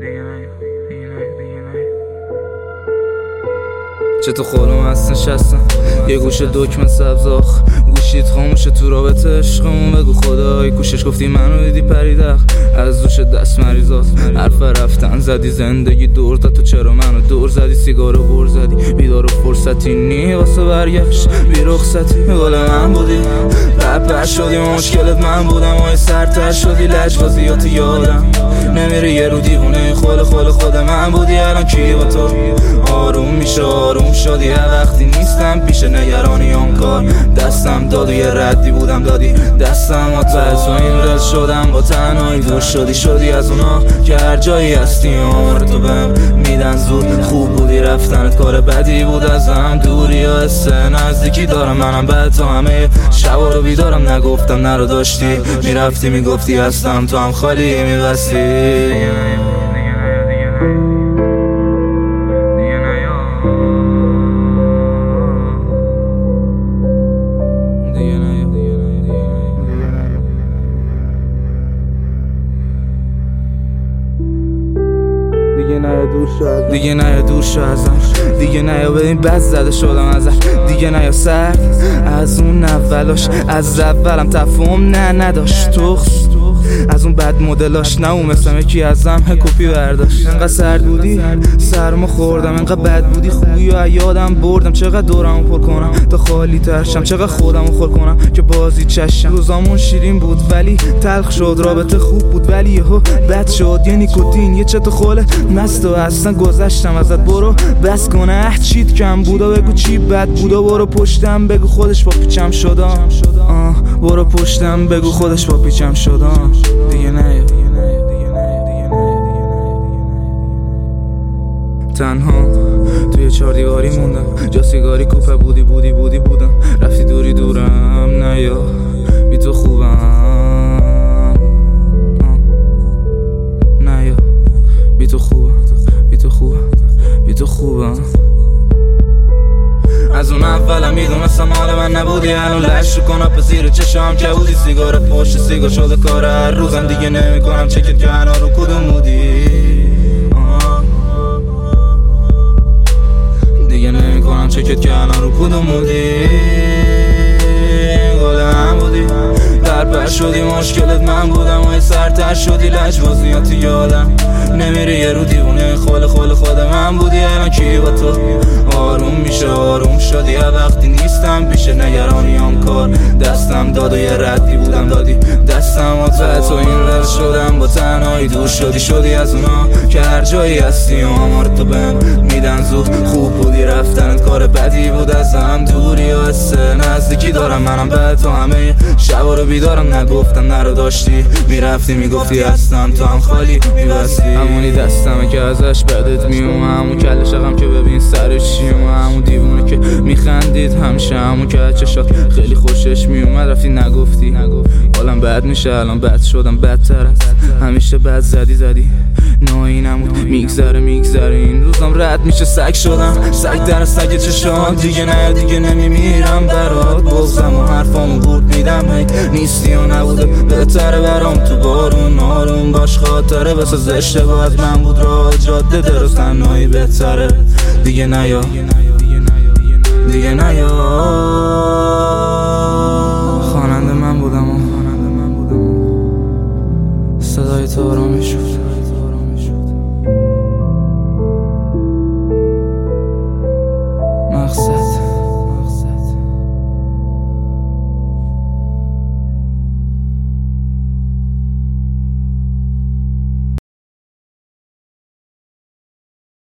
چه تو خودم هست نشستم یه گوشه دکمه سبز آخ گوشیت خاموشه تو رابطه عشقمون بگو خدای کوشش گفتی منو دیدی پریدق از دوش دست مریضات حرف رفتن زدی زندگی دور داد تو چرا منو دور زدی سیگارو بر زدی بیدار و فرصتی نی واسه برگشت بی رخصتی گل من بودی رپر شدی مشکلت من بودم و سرتر شدی لجبازیات یادم نمیره یه رو دیوونه خود من بودی الان کی با تو آروم میشه آروم شدی هر وقتی نیستم پیش نگرانیام کار دستم داد و یه ردی بودم دادی دستم آتش و این رد شدم با تنهایی دور شدی از اونا که هر جایی هستی عمر تو بهم میدن زود خوب بودی رفتنت کار بدی بود ازم دوری یا حسه نزدیکی دارم منم بعد تو همه شبا رو بیدارم نگفتم نرو داشتی میرفتی میگفتی هستم تو هم خالی میبستی دیگه نیا دور شو ازم دیگه نیا بدین بد زده شدم ازم دیگه نیا سرد از اون اولاش از اولم تفاهم نداشت تخص از اون بد مدلاش نه اون مثل یکی ازم کپی برداشت انقدر سرد بودی سرما خوردم انقدر بد بودی خوبی و یادم بردم چقدر دورمو پر کنم تا خالی ترشم چقدر خودمو خور کنم که بازی چشم روزامون شیرین بود ولی تلخ شد رابطه خوب بود ولی یهو بد شد یه نیکوتین یه چت خوله مست و اصلا گذشتم ازت برو بس کنه چیت کم بودا بگو چی بد بودا برو پشتم بگو خودش با پیچم شدم برو پشتم بگو خودش با پیچم شدم دیگه نیا تنها توی 4 دیواری موندم جا سیگاری کوپه بودم رفتی دوری دورم نیا بی تو خوبم نیا بی تو خوبم از اون اولم میدونستم حال من نبودی الان لش رو کنم به زیر چشم که بودی سیگار پشت سیگار شده کار هر روزم دیگه نمی کنم چکت که انا رو کدوم بودی دیگه نمی کنم چکت که انا رو کدوم بودی گل من بودی درپر شدی مشکلت من بودم و سرتر شدی لجبازیات یادم نمیره یه رو دیوونه خود من بودی الان کی با تو آروم میشه آروم شدی هر وقتی نیستم پیش نگرانیام کار دستم داد و یه ردی بودم دادی دستم آتش و این رد شدم با تنهایی دور شدی از اونا که هر جایی هستی عمر تو بهم میدن زود خوب بودی رفتنت کار بدی بود ازم دوری و حسه نزدیکی دارم منم بعد تو همه شبا رو بیدارم نگفتم نرو داشتی میرفتی میگفتی هستم تو هم خالی میبستی همونی دستمه که ازش بدت میومه همون کل شقم که ببین سرش چیومه همون دیوونه که میخندید همیشه همون که چشات خیلی خوشش میومد رفتی نگفتی حالم بد میشه الان بد شدم بدتر از همیشه بد زدی نایی نمود میگذره این روزم رد میشه سگ شدم سگ در سگ چشان دیگه نمیمیرم برات بغزم و حرفامو برد میدم نیستی و نبوده بهتره برام تو بارون آروم باش خاطره بساز اشتباهت من بود راه جاده درست تنهایی بهتره دیگه نیا